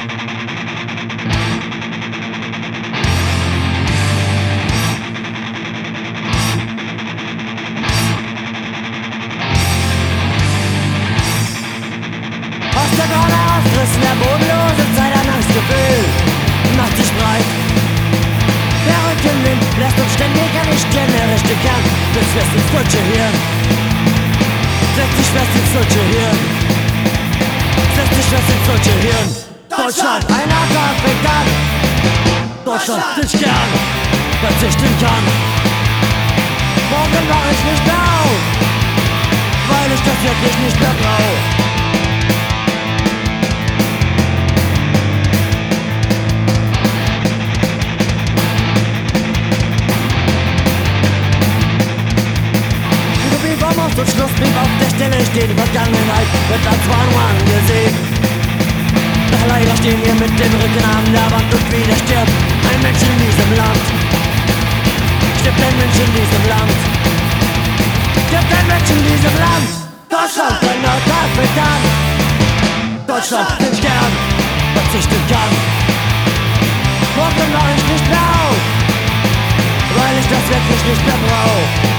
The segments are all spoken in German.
Aus der Krone ausgerissen, der bodenlose Zeit ein Angstgefühl macht sich breit. Der Rückenwind lässt uns ständig an die Stirn, der rechte Kern sitzt fest ins deutsche Hirn. Setzt sich fest ins deutsche Hirn. Setzt sich fest ins deutsche Hirn. Deutschland, ein harter Afrikan. Deutschland, den ich gern verzichten kann. Morgen wach ich nicht mehr auf, weil ich das wirklich nicht mehr brauch. Und Schlussbrief auf der Stelle steht, die Vergangenheit wird als Warnung angesehen. Doch leider stehen wir mit dem Rücken an der Wand und wieder stirbt ein Mensch in diesem Land. Stirbt ein Mensch in diesem Land. Stirbt ein Mensch in diesem Land. Deutschland, ein Nordafrikan. Deutschland, den ich gern verzichten kann. Morgen mach ich nicht mehr auf, weil ich das wirklich nicht mehr brauch.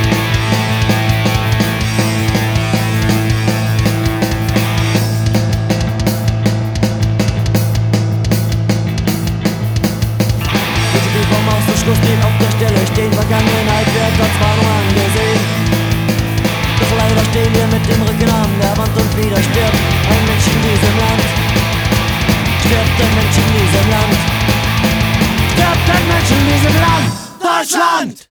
Schlussbrief auf der Stelle stehen, Vergangenheit wird als Warnung angesehen. Doch leider stehen wir mit dem Rücken an der Wand und wieder stirbt ein Mensch in diesem Land. Stirbt ein Mensch in diesem Land. Stirbt ein Mensch in diesem Land. Deutschland!